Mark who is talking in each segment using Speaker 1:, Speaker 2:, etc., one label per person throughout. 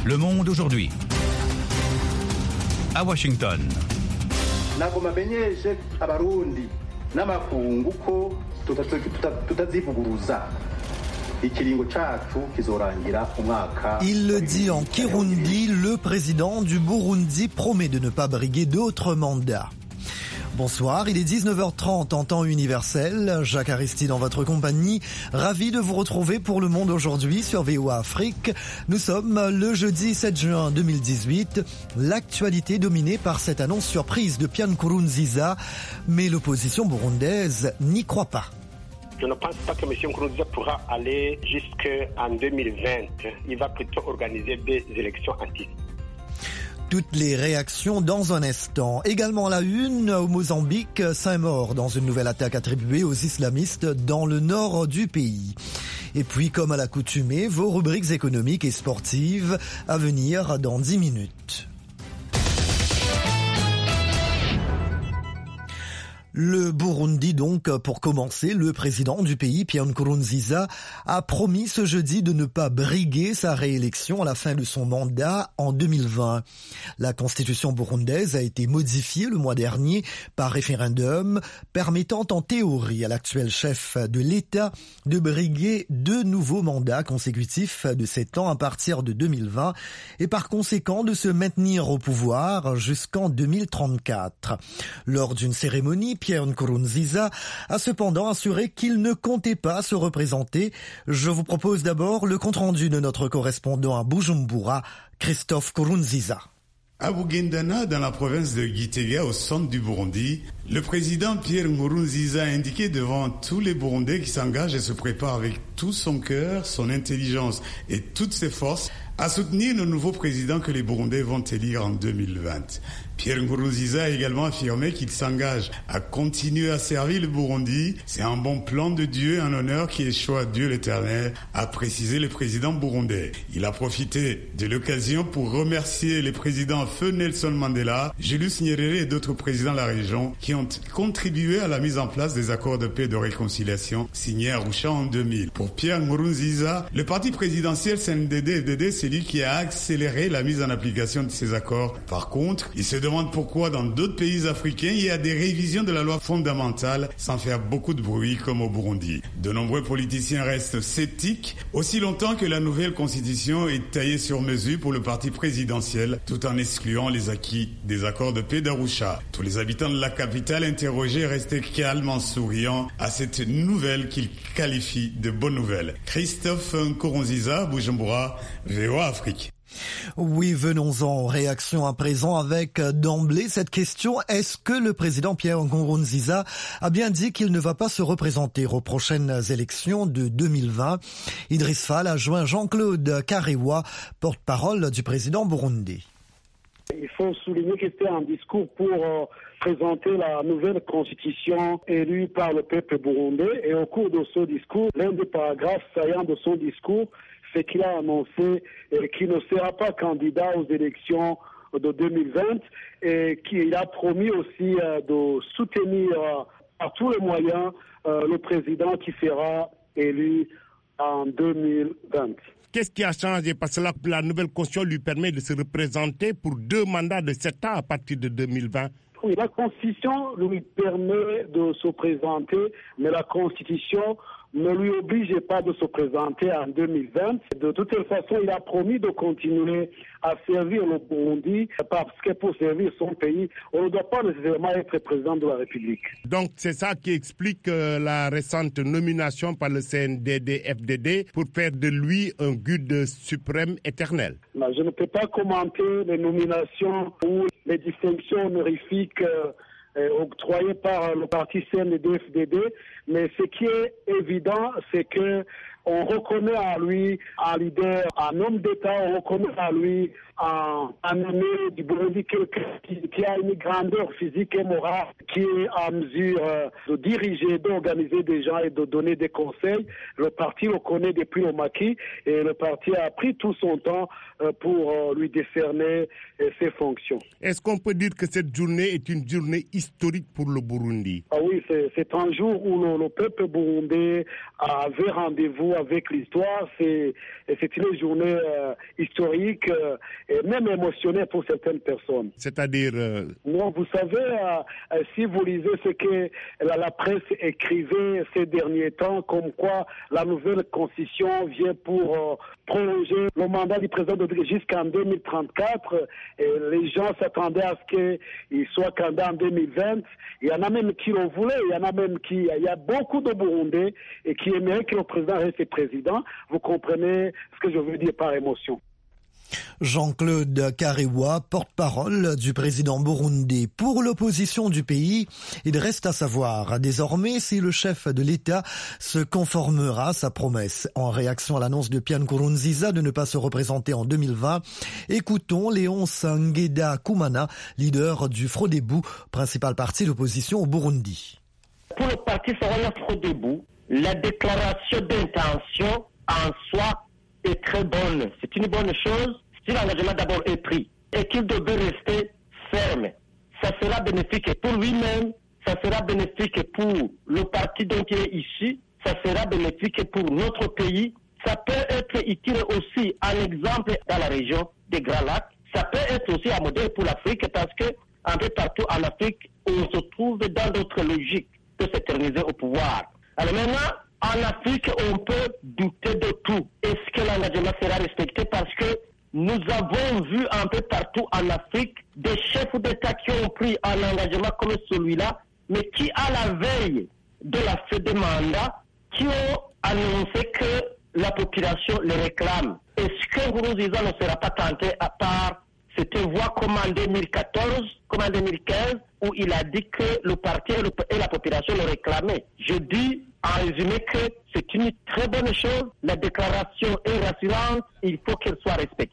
Speaker 1: Le Monde aujourd'hui. À Washington.
Speaker 2: Nagoma menyeshe abarundi n'amakungu ko tutazivuguruza.
Speaker 3: Il le dit en Kirundi, le président du Burundi promet de ne pas briguer d'autres mandats. Bonsoir, il est 19h30 en temps universel. Jacques Aristide en votre compagnie. Ravi de vous retrouver pour Le Monde aujourd'hui sur VOA Afrique. Nous sommes le jeudi 7 juin 2018. L'actualité dominée par cette annonce surprise de Pierre Nkurunziza. Mais l'opposition burundaise n'y croit pas.
Speaker 4: Je ne pense pas que M. Nkurunziza pourra aller jusqu'en 2020. Il va plutôt organiser des élections anticipées.
Speaker 3: Toutes les réactions dans un instant. Également à la une, au Mozambique, 5 morts dans une nouvelle attaque attribuée aux islamistes dans le nord du pays. Et puis, comme à l'accoutumée, vos rubriques économiques et sportives à venir dans 10 minutes. Le Burundi donc, pour commencer, le président du pays, Pierre Nkurunziza, a promis ce jeudi de ne pas briguer sa réélection à la fin de son mandat en 2020. La constitution burundaise a été modifiée le mois dernier par référendum, permettant en théorie à l'actuel chef de l'État de briguer 2 nouveaux mandats consécutifs de 7 ans à partir de 2020 et par conséquent de se maintenir au pouvoir jusqu'en 2034. Lors d'une cérémonie, Pierre Nkurunziza a cependant assuré qu'il ne comptait pas se représenter. Je vous propose d'abord le compte-rendu de notre correspondant à Bujumbura, Christophe Nkurunziza.
Speaker 5: À Bugendana, dans la province de Gitega, au centre du Burundi, le président Pierre Nkurunziza a indiqué devant tous les Burundais qui s'engagent et se préparent avec tout son cœur, son intelligence et toutes ses forces à soutenir le nouveau président que les Burundais vont élire en 2020. Pierre Nkurunziza a également affirmé qu'il s'engage à continuer à servir le Burundi. C'est un bon plan de Dieu, un honneur qui échoue à Dieu l'Éternel, a précisé le président burundais. Il a profité de l'occasion pour remercier les présidents Feu Nelson Mandela, Julius Nyerere et d'autres présidents de la région qui ont contribué à la mise en place des accords de paix et de réconciliation signés à Arusha en 2000. Pour Pierre Nkurunziza, le parti présidentiel CNDD-FDD, c'est lui qui a accéléré la mise en application de ces accords. Par contre, il se demande pourquoi dans d'autres pays africains, il y a des révisions de la loi fondamentale sans faire beaucoup de bruit comme au Burundi. De nombreux politiciens restent sceptiques aussi longtemps que la nouvelle constitution est taillée sur mesure pour le parti présidentiel tout en excluant les acquis des accords de paix d'Arusha. Tous les habitants de la capitale interrogés restaient calmement souriants à cette nouvelle qu'ils qualifient de bonne nouvelle. Christophe Nkurunziza, Bujumbura, VOA Afrique.
Speaker 3: Oui, venons-en. Réaction à présent avec d'emblée cette question. Est-ce que le président Pierre Nkurunziza a bien dit qu'il ne va pas se représenter aux prochaines élections de 2020? Idriss Fall a joint Jean-Claude Karewa, porte-parole du président burundais.
Speaker 6: Il faut souligner que c'était un discours pour présenter la nouvelle constitution élue par le peuple burundais. Et au cours de ce discours, l'un des paragraphes saillants de son discours, c'est qu'il a annoncé qu'il ne sera pas candidat aux élections de 2020 et qu'il a promis aussi de soutenir par tous les moyens le président qui sera élu en 2020.
Speaker 7: Qu'est-ce qui a changé? Parce que la nouvelle constitution lui permet de se représenter pour 2 mandats de 7 ans à partir de 2020.
Speaker 6: Oui, la Constitution lui permet de se présenter, mais la Constitution ne lui oblige pas de se présenter en 2020. De toute façon, il a promis de continuer à servir le Burundi parce que pour servir son pays, on ne doit pas nécessairement être président de la République.
Speaker 7: Donc c'est ça qui explique la récente nomination par le CNDD-FDD pour faire de lui un guide suprême éternel.
Speaker 6: Je ne peux pas commenter les nominations ou les distinctions honorifiques octroyées par le parti CNDD-FDD, mais ce qui est évident, c'est que on reconnaît à lui un leader, un homme d'État, on reconnaît à lui un aîné du Burundi, quelqu'un qui a une grandeur physique et morale, qui est en mesure de diriger, d'organiser des gens et de donner des conseils. Le parti le connaît depuis le maquis et le parti a pris tout son temps pour lui décerner ses fonctions.
Speaker 7: Est-ce qu'on peut dire que cette journée est une journée historique pour le Burundi?
Speaker 6: Ah oui, c'est un jour où le peuple burundais avait rendez-vous avec l'histoire. C'est une journée historique et même émotionnelle pour certaines personnes.
Speaker 7: C'est-à-dire
Speaker 6: Non, vous savez, si vous lisez ce que la presse écrivait ces derniers temps, comme quoi la nouvelle constitution vient pour prolonger le mandat du président Rodrigue jusqu'en 2034, et les gens s'attendaient à ce qu'il soit candidat en 2020. Il y en a même qui le voulaient, il y a beaucoup de Burundais et qui aimeraient que le président reste président. Vous comprenez ce que je veux dire par émotion.
Speaker 3: Jean-Claude Karewa, porte-parole du président burundais. Pour l'opposition du pays, il reste à savoir désormais si le chef de l'État se conformera à sa promesse. En réaction à l'annonce de Pierre Nkurunziza de ne pas se représenter en 2020, écoutons Léonce Ngendakumana, leader du Frodebu, principal parti d'opposition au Burundi.
Speaker 1: Pour le parti Frodebu, la déclaration d'intention en soi est très bonne. C'est une bonne chose si l'engagement d'abord est pris et qu'il devait rester ferme. Ça sera bénéfique pour lui-même, ça sera bénéfique pour le parti dont il est issu, ça sera bénéfique pour notre pays. Ça peut être utile aussi un exemple dans la région des Grands Lacs. Ça peut être aussi un modèle pour l'Afrique parce que un peu partout en Afrique, on se trouve dans d'autres logiques de s'éterniser au pouvoir. Alors maintenant, en Afrique, on peut douter de tout. Est-ce que l'engagement sera respecté? Parce que nous avons vu un peu partout en Afrique des chefs d'État qui ont pris un engagement comme celui-là, mais qui, à la veille de la fin des mandats, qui ont annoncé que la population les réclame. Est-ce que Nkurunziza ne sera pas tenté à part cette voie comme en 2014, comme en 2015, où il a dit que le parti et la population le réclamaient? Je dis en résumé que c'est une très bonne chose. La déclaration est rassurante, il faut qu'elle soit respectée.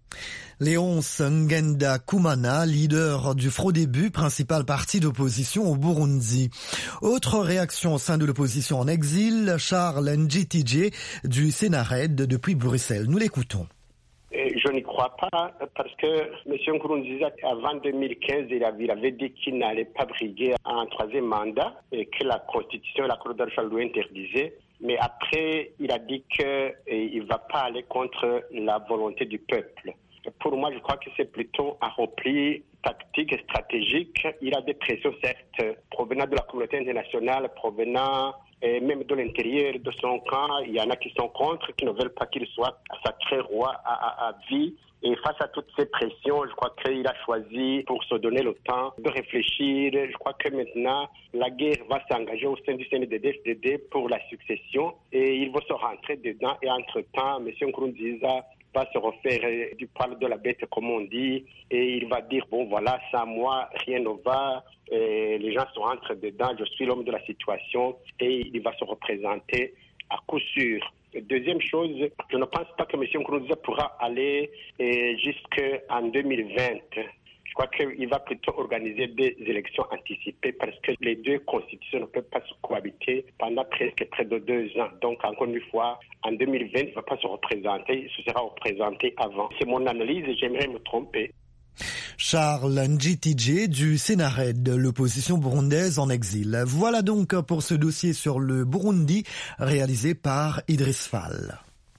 Speaker 3: Léonce Ngendakumana, leader du Frodebu, principal parti d'opposition au Burundi. Autre réaction au sein de l'opposition en exil, Charles Njitije du Sénarède depuis Bruxelles. Nous l'écoutons.
Speaker 4: Je n'y crois pas parce que M. Nkurunziza, avant 2015, il avait dit qu'il n'allait pas briguer un troisième mandat et que la Constitution et la Cour d'appel lui interdisaient. Mais après, il a dit qu'il ne va pas aller contre la volonté du peuple. Pour moi, je crois que c'est plutôt un repli tactique et stratégique. Il a des pressions, certes, provenant de la communauté internationale, provenant même de l'intérieur de son camp. Il y en a qui sont contre, qui ne veulent pas qu'il soit sacré roi à vie. Et face à toutes ces pressions, je crois qu'il a choisi pour se donner le temps de réfléchir. Je crois que maintenant, la guerre va s'engager au sein du CNDD-FDD pour la succession et il va se rentrer dedans. Et entre-temps, M. Nkurunziza va se refaire du poil de la bête, comme on dit, et il va dire, bon voilà, sans moi, rien ne va, et les gens se rentrent dedans, je suis l'homme de la situation, et il va se représenter à coup sûr. Deuxième chose, je ne pense pas que M. Nkurunziza pourra aller jusqu'en 2020. Je crois qu'il va plutôt organiser des élections anticipées parce que les deux constitutions ne peuvent pas se cohabiter pendant presque près de 2 ans. Donc, encore une fois, en 2020, il ne va pas se représenter, il se sera représenté avant. C'est mon analyse et j'aimerais me tromper.
Speaker 3: Charles Njitije du Sénarède, l'opposition burundaise en exil. Voilà donc pour ce dossier sur le Burundi réalisé par Idriss Fall.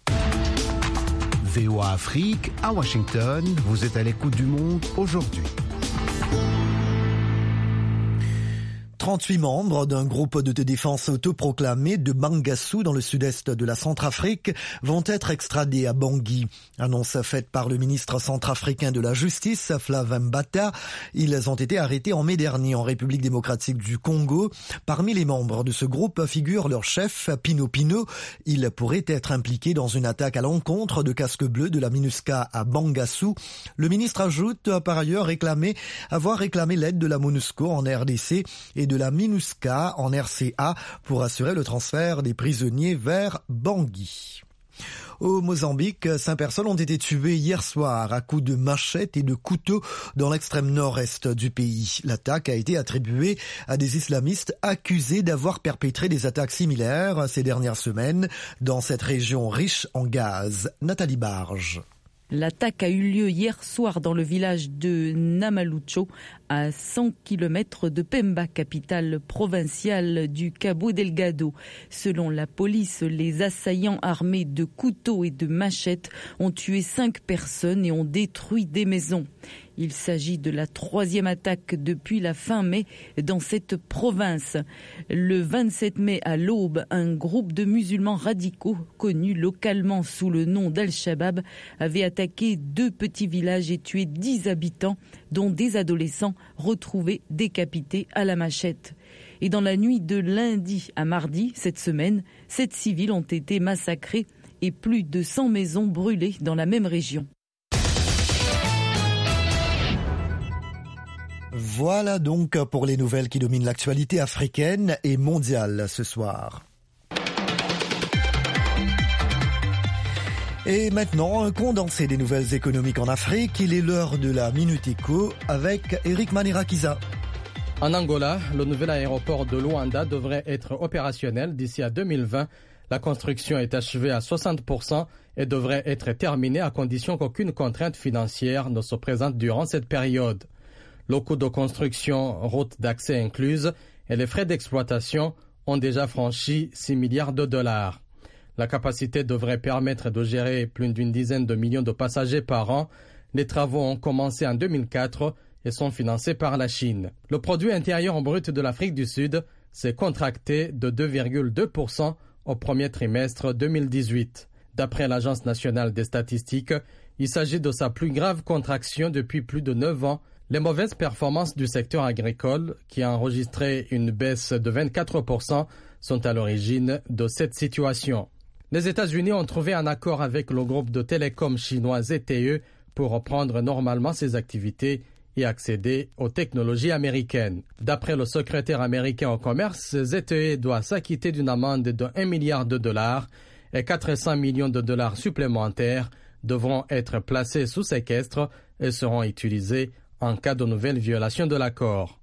Speaker 8: VOA Afrique, à Washington, vous êtes à l'écoute du monde aujourd'hui.
Speaker 3: 38 membres d'un groupe de défense autoproclamé de Bangassou dans le sud-est de la Centrafrique vont être extradés à Bangui. Annonce faite par le ministre centrafricain de la Justice, Flavin Mbata. Ils ont été arrêtés en mai dernier en République démocratique du Congo. Parmi les membres de ce groupe figure leur chef, Pino Pino. Il pourrait être impliqué dans une attaque à l'encontre de casques bleus de la MINUSCA à Bangassou. Le ministre ajoute par ailleurs avoir réclamé l'aide de la MONUSCO en RDC et de la MINUSCA en RCA pour assurer le transfert des prisonniers vers Bangui. Au Mozambique, 5 personnes ont été tuées hier soir à coups de machettes et de couteaux dans l'extrême nord-est du pays. L'attaque a été attribuée à des islamistes accusés d'avoir perpétré des attaques similaires ces dernières semaines dans cette région riche en gaz. Nathalie Barge.
Speaker 9: L'attaque a eu lieu hier soir dans le village de Namalucho, à 100 km de Pemba, capitale provinciale du Cabo Delgado. Selon la police, les assaillants armés de couteaux et de machettes ont tué 5 personnes et ont détruit des maisons. Il s'agit de la 3e attaque depuis la fin mai dans cette province. Le 27 mai à l'aube, un groupe de musulmans radicaux, connus localement sous le nom d'Al-Shabaab, avait attaqué 2 petits villages et tué 10 habitants, dont des adolescents retrouvés décapités à la machette. Et dans la nuit de lundi à mardi, cette semaine, 7 civils ont été massacrés et plus de 100 maisons brûlées dans la même région.
Speaker 3: Voilà donc pour les nouvelles qui dominent l'actualité africaine et mondiale ce soir. Et maintenant, un condensé des nouvelles économiques en Afrique. Il est l'heure de la Minute Éco avec Eric Manirakiza.
Speaker 10: En Angola, le nouvel aéroport de Luanda devrait être opérationnel d'ici à 2020. La construction est achevée à 60% et devrait être terminée à condition qu'aucune contrainte financière ne se présente durant cette période. Le coût de construction, routes d'accès incluses et les frais d'exploitation ont déjà franchi 6 milliards de dollars. La capacité devrait permettre de gérer plus d'une dizaine de millions de passagers par an. Les travaux ont commencé en 2004 et sont financés par la Chine. Le produit intérieur brut de l'Afrique du Sud s'est contracté de 2,2% au premier trimestre 2018. D'après l'Agence nationale des statistiques, il s'agit de sa plus grave contraction depuis plus de 9 ans. Les mauvaises performances du secteur agricole, qui a enregistré une baisse de 24%, sont à l'origine de cette situation. Les États-Unis ont trouvé un accord avec le groupe de télécom chinois ZTE pour reprendre normalement ses activités et accéder aux technologies américaines. D'après le secrétaire américain au commerce, ZTE doit s'acquitter d'une amende de 1 milliard de dollars et 400 millions de dollars supplémentaires devront être placés sous séquestre et seront utilisés en cas de nouvelle violation de l'accord.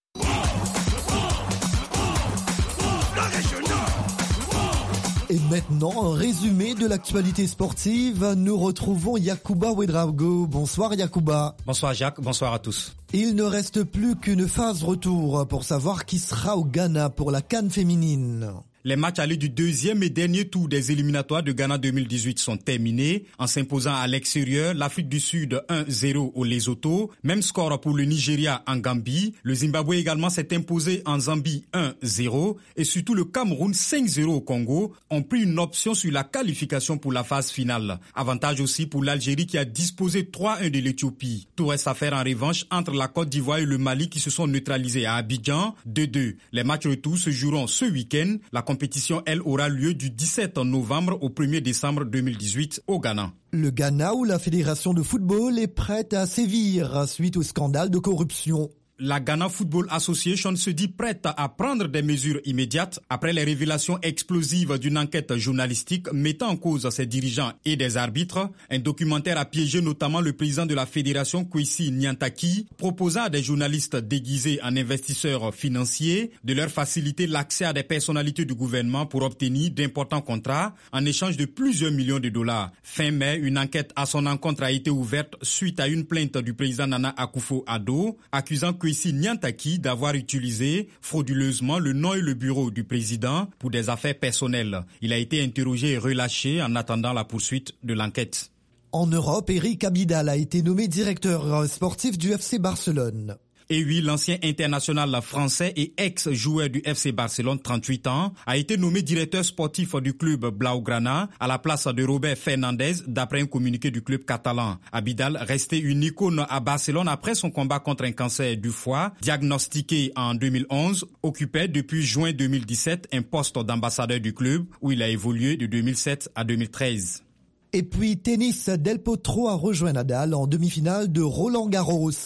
Speaker 3: Et maintenant, un résumé de l'actualité sportive. Nous retrouvons Yacouba Ouedraogo. Bonsoir Yacouba.
Speaker 11: Bonsoir Jacques, bonsoir à tous.
Speaker 3: Il ne reste plus qu'une phase retour pour savoir qui sera au Ghana pour la CAN féminine.
Speaker 11: Les matchs allés du 2e et dernier tour des éliminatoires de Ghana 2018 sont terminés. En s'imposant à l'extérieur, l'Afrique du Sud 1-0 au Lesotho. Même score pour le Nigeria en Gambie. Le Zimbabwe également s'est imposé en Zambie 1-0. Et surtout le Cameroun 5-0 au Congo ont pris une option sur la qualification pour la phase finale. Avantage aussi pour l'Algérie qui a disposé 3-1 de l'Éthiopie. Tout reste à faire en revanche entre la Côte d'Ivoire et le Mali qui se sont neutralisés à Abidjan 2-2. Les matchs retour se joueront ce week-end. La compétition, elle, aura lieu du 17 novembre au 1er décembre 2018 au Ghana.
Speaker 3: Le Ghana où la Fédération de football est prête à sévir suite au scandale de corruption.
Speaker 11: La Ghana Football Association se dit prête à prendre des mesures immédiates après les révélations explosives d'une enquête journalistique mettant en cause ses dirigeants et des arbitres. Un documentaire a piégé notamment le président de la fédération, Kwesi Nyantakyi, proposant à des journalistes déguisés en investisseurs financiers de leur faciliter l'accès à des personnalités du gouvernement pour obtenir d'importants contrats en échange de plusieurs millions de dollars. Fin mai, une enquête à son encontre a été ouverte suite à une plainte du président Nana Akufo-Addo, accusant Kwesi Nyantakyi d'avoir utilisé frauduleusement le nom et le bureau du président pour des affaires personnelles. Il a été interrogé et relâché en attendant la poursuite de l'enquête.
Speaker 3: En Europe, Eric Abidal a été nommé directeur sportif du FC Barcelone.
Speaker 11: Et oui, l'ancien international français et ex-joueur du FC Barcelone, 38 ans, a été nommé directeur sportif du club Blaugrana à la place de Robert Fernandez, d'après un communiqué du club catalan. Abidal, resté une icône à Barcelone après son combat contre un cancer du foie, diagnostiqué en 2011, occupait depuis juin 2017 un poste d'ambassadeur du club où il a évolué de 2007 à 2013.
Speaker 3: Et puis tennis, Del Potro a rejoint Nadal en demi-finale de Roland Garros.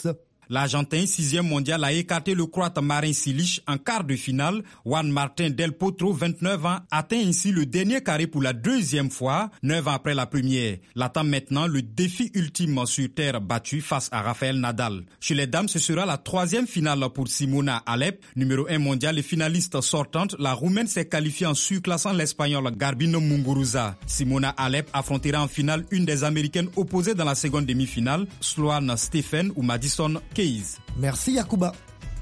Speaker 11: L'Argentin, 6e mondial, a écarté le Croate Marin Cilic en quart de finale. Juan Martín del Potro, 29 ans, atteint ainsi le dernier carré pour la deuxième fois, 9 ans après la première. L'attend maintenant le défi ultime sur terre battue face à Rafael Nadal. Chez les dames, ce sera la 3e finale pour Simona Halep, numéro 1 mondial et finaliste sortante. La Roumaine s'est qualifiée en surclassant l'Espagnole Garbine Muguruza. Simona Halep affrontera en finale une des Américaines opposées dans la seconde demi-finale, Sloane Stephens ou Madison Keys.
Speaker 3: Merci Yacouba.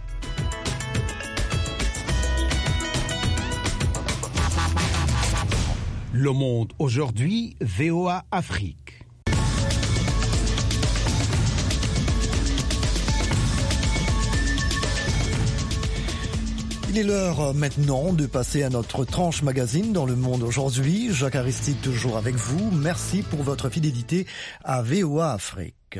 Speaker 8: Le Monde aujourd'hui, VOA Afrique.
Speaker 3: Il est l'heure maintenant de passer à notre tranche magazine dans Le Monde aujourd'hui. Jacques Aristide toujours avec vous. Merci pour votre fidélité à VOA Afrique.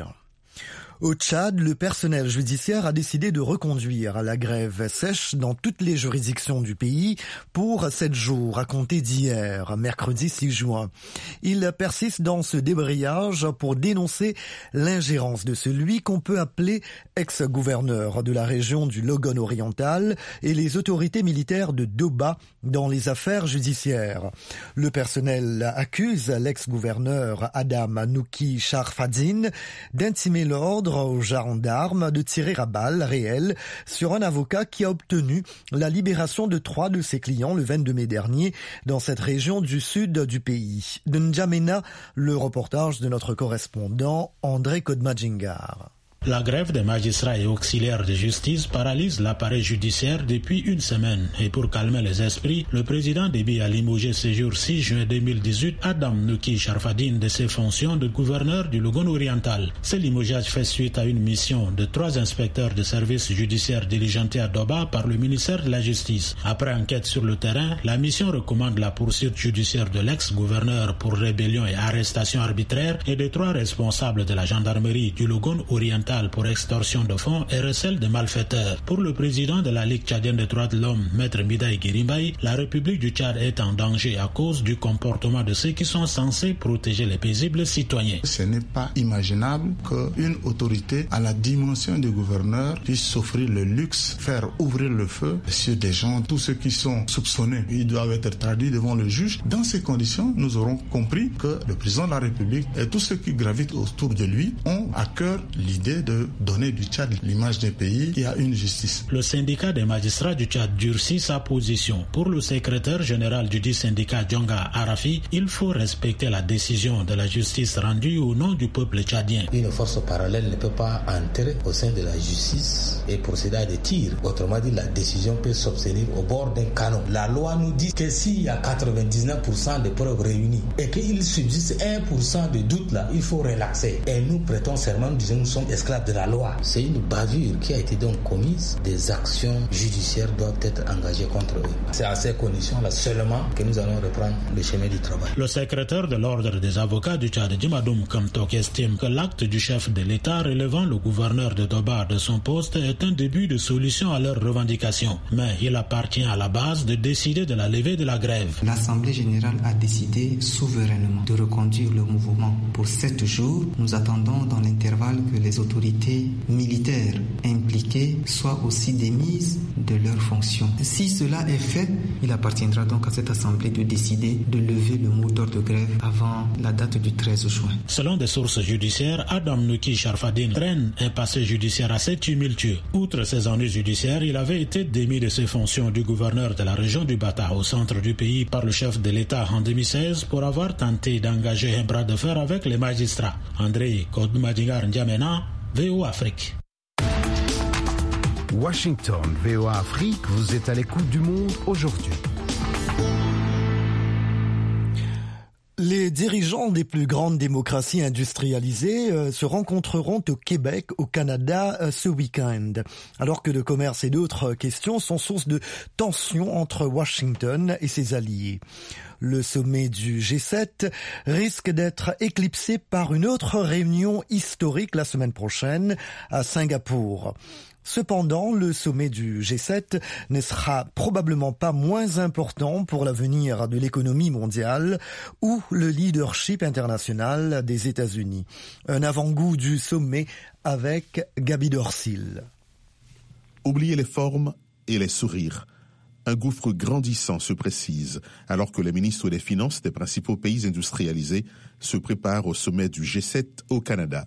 Speaker 3: Au Tchad, le personnel judiciaire a décidé de reconduire la grève sèche dans toutes les juridictions du pays pour 7 jours à compter d'hier, mercredi 6 juin. Il persiste dans ce débrayage pour dénoncer l'ingérence de celui qu'on peut appeler ex-gouverneur de la région du Logone oriental et les autorités militaires de Doba dans les affaires judiciaires. Le personnel accuse l'ex-gouverneur Adam Nouki Sharfadine d'intimer l'ordre aux gendarmes de tirer à balles réelles sur un avocat qui a obtenu la libération de 3 de ses clients le 22 mai dernier dans cette région du sud du pays. De N'Djamena, le reportage de notre correspondant André Kodmadjingar.
Speaker 12: La grève des magistrats et auxiliaires de justice paralyse l'appareil judiciaire depuis une semaine. Et pour calmer les esprits, le président Déby a limogé ce jour 6 juin 2018 Adam Nouki Sharfadine de ses fonctions de gouverneur du Logone oriental. Ce limogeage fait suite à une mission de 3 inspecteurs de services judiciaires diligentés à Doba par le ministère de la Justice. Après enquête sur le terrain, la mission recommande la poursuite judiciaire de l'ex-gouverneur pour rébellion et arrestation arbitraire et des 3 responsables de la gendarmerie du Logone oriental pour extorsion de fonds et recel de malfaiteurs. Pour le président de la Ligue tchadienne des droits de l'homme, Maître Midaï Guirimbaï, la République du Tchad est en danger à cause du comportement de ceux qui sont censés protéger les paisibles citoyens.
Speaker 13: Ce n'est pas imaginable qu'une autorité à la dimension du gouverneur puisse s'offrir le luxe, faire ouvrir le feu sur des gens, tous ceux qui sont soupçonnés. Ils doivent être traduits devant le juge. Dans ces conditions, nous aurons compris que le président de la République et tous ceux qui gravitent autour de lui ont à cœur l'idée de donner du Tchad l'image d'un pays qui a une justice.
Speaker 12: Le syndicat des magistrats du Tchad durcit sa position. Pour le secrétaire général du dit syndicat Djonga Arafi, il faut respecter la décision de la justice rendue au nom du peuple tchadien.
Speaker 14: Une force parallèle ne peut pas entrer au sein de la justice et procéder à des tirs. Autrement dit, la décision peut s'obtenir au bord d'un canon. La loi nous dit que s'il y a 99% de preuves réunies et qu'il subsiste 1% de doute là, il faut relaxer. Et nous prêtons serment, nous disons nous sommes esclaves de la loi. C'est une bavure qui a été donc commise. Des actions judiciaires doivent être engagées contre eux. C'est à ces conditions-là seulement que nous allons reprendre le chemin du travail.
Speaker 12: Le secrétaire de l'ordre des avocats du Tchad, Djimadoum Kamtok, estime que l'acte du chef de l'État relevant le gouverneur de Doba de son poste est un début de solution à leurs revendications. Mais il appartient à la base de décider de la levée de la grève.
Speaker 15: L'Assemblée générale a décidé souverainement de reconduire le mouvement pour 7 jours. Nous attendons dans l'intervalle que les autorités militaires impliquées soient aussi démises de leurs fonctions. Si cela est fait, il appartiendra donc à cette assemblée de décider de lever le mot d'ordre de grève avant la date du 13 juin.
Speaker 12: Selon des sources judiciaires, Adam Nouki Sharfadine traîne un passé judiciaire assez tumultueux. Outre ses ennuis judiciaires, il avait été démis de ses fonctions du gouverneur de la région du Bata au centre du pays par le chef de l'État en 2016 pour avoir tenté d'engager un bras de fer avec les magistrats. André Kodmadjingar N'Djamena, VOA Afrique.
Speaker 8: Washington, VOA Afrique, vous êtes à l'écoute du monde aujourd'hui.
Speaker 3: Les dirigeants des plus grandes démocraties industrialisées se rencontreront au Québec, au Canada, ce week-end. Alors que le commerce et d'autres questions sont source de tensions entre Washington et ses alliés. Le sommet du G7 risque d'être éclipsé par une autre réunion historique la semaine prochaine à Singapour. Cependant, le sommet du G7 ne sera probablement pas moins important pour l'avenir de l'économie mondiale, où le leadership international des États-Unis. Un avant-goût du sommet avec Gaby Dorsil.
Speaker 16: Oubliez les formes et les sourires. Un gouffre grandissant se précise alors que les ministres des Finances des principaux pays industrialisés se préparent au sommet du G7 au Canada.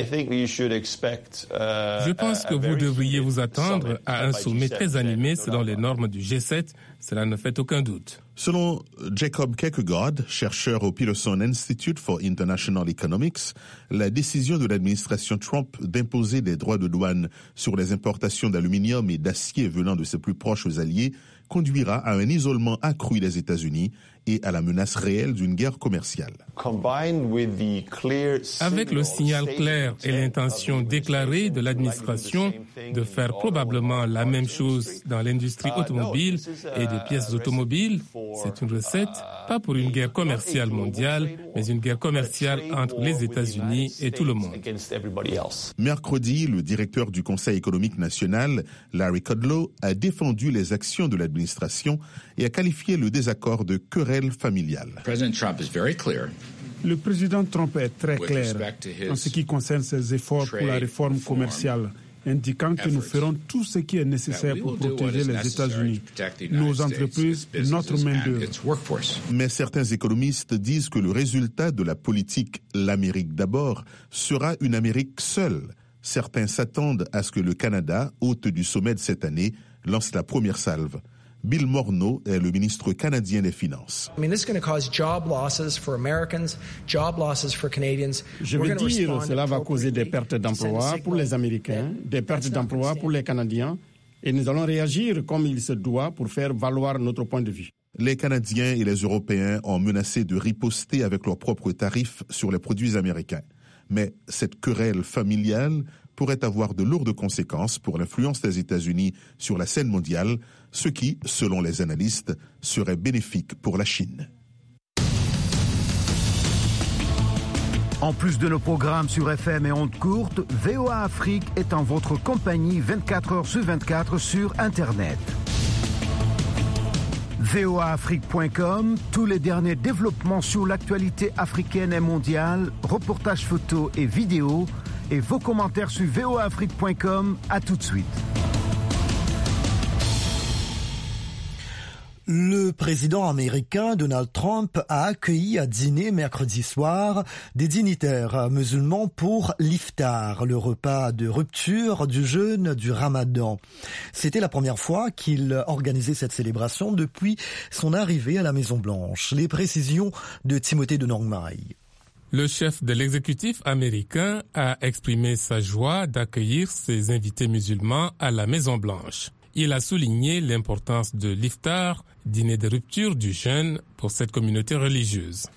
Speaker 17: Je pense que vous devriez vous attendre à un sommet très animé selon les normes du G7. Cela ne fait aucun doute.
Speaker 16: Selon Jacob Kierkegaard, chercheur au Peterson Institute for International Economics, la décision de l'administration Trump d'imposer des droits de douane sur les importations d'aluminium et d'acier venant de ses plus proches alliés conduira à un isolement accru des États-Unis et à la menace réelle d'une guerre commerciale.
Speaker 17: Avec le signal clair et l'intention déclarée de l'administration de faire probablement la même chose dans l'industrie automobile et des pièces automobiles, c'est une recette, pas pour une guerre commerciale mondiale, mais une guerre commerciale entre les États-Unis et tout le monde.
Speaker 16: Mercredi, le directeur du Conseil économique national, Larry Kudlow, a défendu les actions de l'administration et a qualifié le désaccord de querelle familiale.
Speaker 18: Le président Trump est très clair en ce qui concerne ses efforts pour la réforme commerciale, indiquant que nous ferons tout ce qui est nécessaire pour protéger les États-Unis, nos entreprises et notre main-d'œuvre.
Speaker 16: Mais certains économistes disent que le résultat de la politique « l'Amérique d'abord » sera une Amérique seule. Certains s'attendent à ce que le Canada, hôte du sommet de cette année, lance la première salve. Bill Morneau est le ministre canadien des Finances.
Speaker 19: Je
Speaker 18: veux dire, cela va causer des pertes d'emplois pour les Américains, des pertes d'emplois pour les Canadiens, et nous allons réagir comme il se doit pour faire valoir notre point de vue.
Speaker 16: Les Canadiens et les Européens ont menacé de riposter avec leurs propres tarifs sur les produits américains. Mais cette querelle familiale pourrait avoir de lourdes conséquences pour l'influence des États-Unis sur la scène mondiale, ce qui, selon les analystes, serait bénéfique pour la Chine.
Speaker 8: En plus de nos programmes sur FM et ondes courtes, VOA Afrique est en votre compagnie 24 heures sur 24 sur Internet. voaafrique.com, tous les derniers développements sur l'actualité africaine et mondiale, reportages photos et vidéos, et vos commentaires sur voaafrique.com. À tout de suite.
Speaker 3: Le président américain Donald Trump a accueilli à dîner mercredi soir des dignitaires musulmans pour l'iftar, le repas de rupture du jeûne du Ramadan. C'était la première fois qu'il organisait cette célébration depuis son arrivée à la Maison-Blanche. Les précisions de Timothée de Nongmai.
Speaker 17: Le chef de l'exécutif américain a exprimé sa joie d'accueillir ses invités musulmans à la Maison-Blanche. Il a souligné l'importance de l'iftar, dîner de rupture du jeûne pour cette communauté religieuse.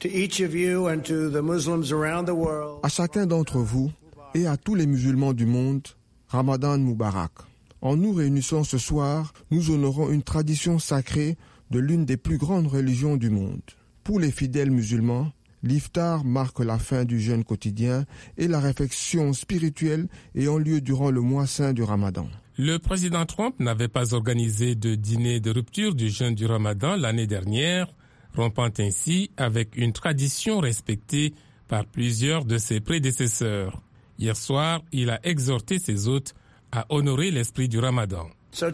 Speaker 20: À chacun d'entre vous et à tous les musulmans du monde, Ramadan Moubarak. En nous réunissant ce soir, nous honorons une tradition sacrée de l'une des plus grandes religions du monde. Pour les fidèles musulmans, l'iftar marque la fin du jeûne quotidien et la réflexion spirituelle ayant lieu durant le mois saint du Ramadan.
Speaker 17: Le président Trump n'avait pas organisé de dîner de rupture du jeûne du Ramadan l'année dernière, rompant ainsi avec une tradition respectée par plusieurs de ses prédécesseurs. Hier soir, il a exhorté ses hôtes à honorer l'esprit du Ramadan.
Speaker 20: Ce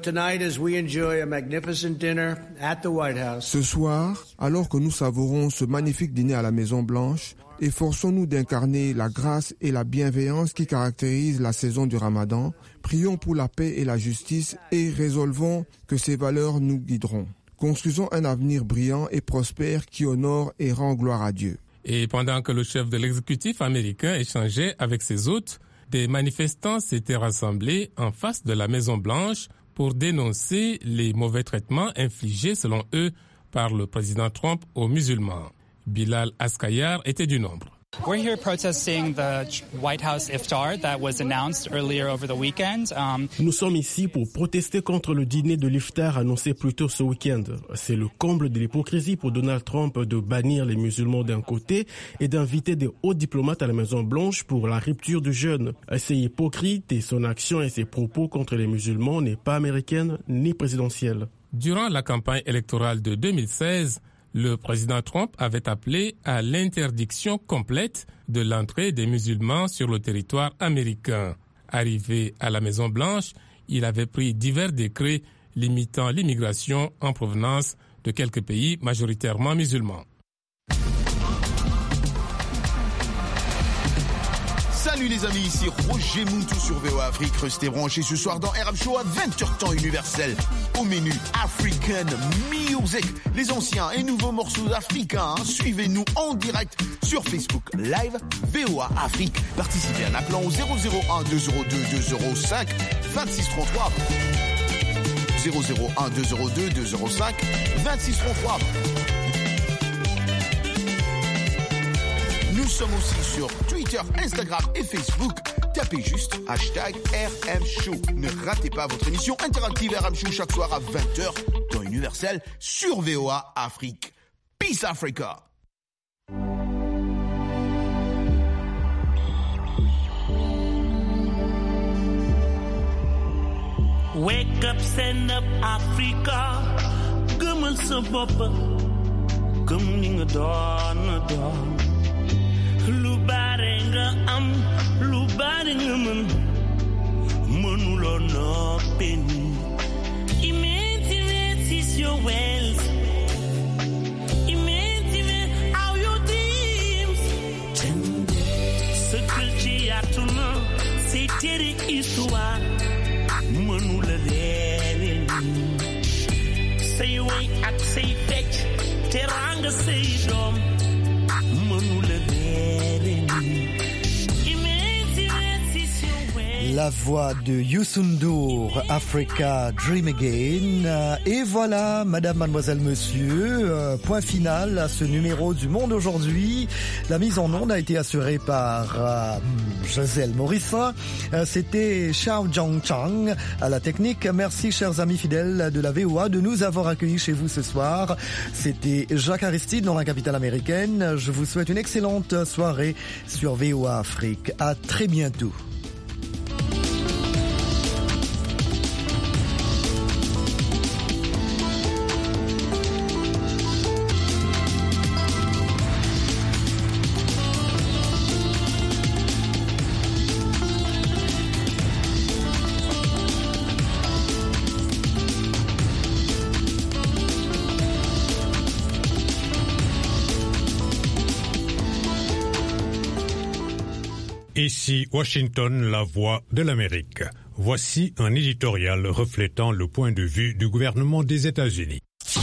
Speaker 20: soir, alors que nous savourons ce magnifique dîner à la Maison-Blanche, efforçons-nous d'incarner la grâce et la bienveillance qui caractérisent la saison du Ramadan. Prions pour la paix et la justice et résolvons que ces valeurs nous guideront. Construisons un avenir brillant et prospère qui honore et rend gloire à Dieu.
Speaker 17: Et pendant que le chef de l'exécutif américain échangeait avec ses hôtes, des manifestants s'étaient rassemblés en face de la Maison-Blanche pour dénoncer les mauvais traitements infligés, selon eux, par le président Trump aux musulmans. Bilal Askayar était du nombre.
Speaker 21: We're here protesting the White House iftar that was announced earlier over the weekend.
Speaker 22: Nous sommes ici pour protester contre le dîner de l'iftar annoncé plus tôt ce week-end. C'est le comble de l'hypocrisie pour Donald Trump de bannir les musulmans d'un côté et d'inviter des hauts diplomates à la Maison-Blanche pour la rupture du jeûne. C'est hypocrite et son action et ses propos contre les musulmans n'est pas américaine ni présidentielle.
Speaker 17: Durant la campagne électorale de 2016, Le président Trump avait appelé à l'interdiction complète de l'entrée des musulmans sur le territoire américain. Arrivé à la Maison-Blanche, il avait pris divers décrets limitant l'immigration en provenance de quelques pays majoritairement musulmans.
Speaker 2: Salut les amis, ici Roger Moutou sur VOA Afrique. Restez branchés ce soir dans RM Show à 20h temps universel. Au menu African Music, les anciens et nouveaux morceaux africains. Suivez-nous en direct sur Facebook Live VOA Afrique. Participez en appelant au 001 202 205 2633. 001 202 205 2633. Nous sommes aussi sur Twitter, Instagram et Facebook. Tapez juste #RMShow. Ne ratez pas votre émission interactive RM Show chaque soir à 20h dans Universel sur VOA Afrique. Peace Africa.
Speaker 19: Wake up, stand up, Africa. Gëmal sa bopp, gëm li nga doon. Lu bare nga am, lu bare nga mën, mënuloo noppi. Imagine is your wealth. Imagine how your dreams. Sa culture yatuna, say tere histoire, mënula leere. Say way ak say fecc, teranga say doom, mënula leere.
Speaker 3: La voix de Youssou N'Dour, Africa Dream Again. Et voilà, madame, mademoiselle, monsieur, point final à ce numéro du Monde aujourd'hui. La mise en onde a été assurée par Gisèle Morissin. C'était Xiao Zhangchang à la technique. Merci, chers amis fidèles de la VOA, de nous avoir accueillis chez vous ce soir. C'était Jacques Aristide dans la capitale américaine. Je vous souhaite une excellente soirée sur VOA Afrique. À très bientôt.
Speaker 23: Ici Washington, la voix de l'Amérique. Voici un éditorial reflétant le point de vue du gouvernement des États-Unis.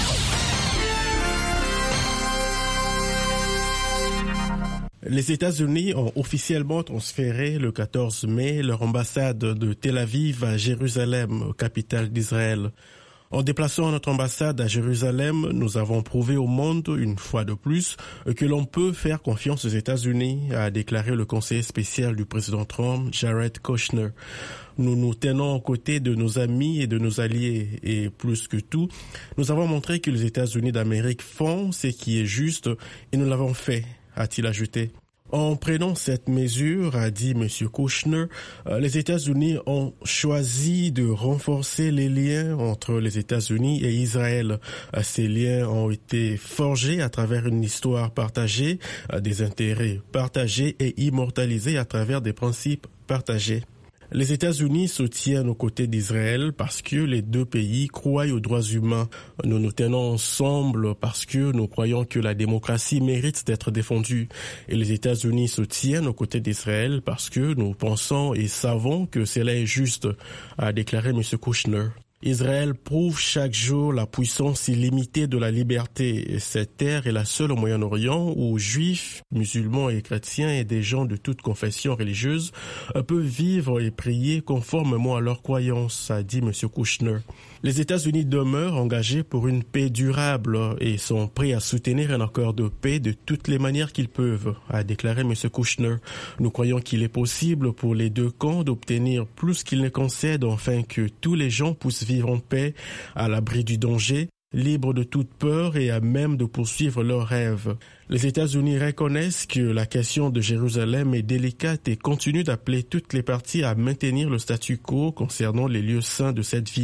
Speaker 22: Les États-Unis ont officiellement transféré le 14 mai leur ambassade de Tel Aviv à Jérusalem, capitale d'Israël. En déplaçant notre ambassade à Jérusalem, nous avons prouvé au monde, une fois de plus, que l'on peut faire confiance aux États-Unis, a déclaré le conseiller spécial du président Trump, Jared Kushner. Nous nous tenons aux côtés de nos amis et de nos alliés, et plus que tout, nous avons montré que les États-Unis d'Amérique font ce qui est juste, et nous l'avons fait, a-t-il ajouté. En prenant cette mesure, a dit M. Kushner, les États-Unis ont choisi de renforcer les liens entre les États-Unis et Israël. Ces liens ont été forgés à travers une histoire partagée, des intérêts partagés et immortalisés à travers des principes partagés. Les États-Unis se tiennent aux côtés d'Israël parce que les deux pays croient aux droits humains. Nous nous tenons ensemble parce que nous croyons que la démocratie mérite d'être défendue. Et les États-Unis se tiennent aux côtés d'Israël parce que nous pensons et savons que cela est juste, a déclaré M. Kushner. Israël prouve chaque jour la puissance illimitée de la liberté. Cette terre est la seule au Moyen-Orient où juifs, musulmans et chrétiens et des gens de toute confession religieuse peuvent vivre et prier conformément à leurs croyances, a dit M. Kushner. Les États-Unis demeurent engagés pour une paix durable et sont prêts à soutenir un accord de paix de toutes les manières qu'ils peuvent, a déclaré M. Kushner. Nous croyons qu'il est possible pour les deux camps d'obtenir plus qu'ils ne concèdent afin que tous les gens puissent vivre en paix, à l'abri du danger, libres de toute peur et à même de poursuivre leurs rêves. Les États-Unis reconnaissent que la question de Jérusalem est délicate et continuent d'appeler toutes les parties à maintenir le statu quo concernant les lieux saints de cette ville.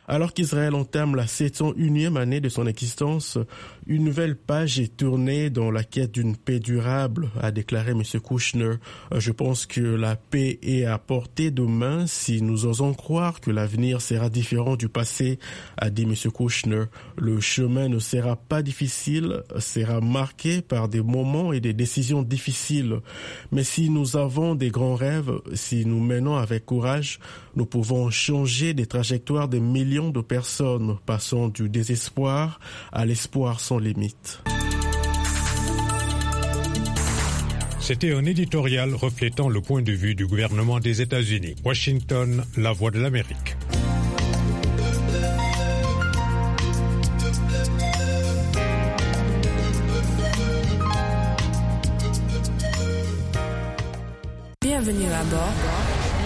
Speaker 22: Alors qu'Israël entame la 701e année de son existence, une nouvelle page est tournée dans la quête d'une paix durable, a déclaré M. Kouchner. Je pense que la paix est à portée de main si nous osons croire que l'avenir sera différent du passé, a dit M. Kouchner. Le chemin ne sera pas difficile, sera marqué par des moments et des décisions difficiles. Mais si nous avons des grands rêves, si nous menons avec courage, nous pouvons changer des trajectoires de millions de personnes, passant du désespoir à l'espoir sans limite.
Speaker 23: C'était un éditorial reflétant le point de vue du gouvernement des États-Unis. Washington, la voix de l'Amérique.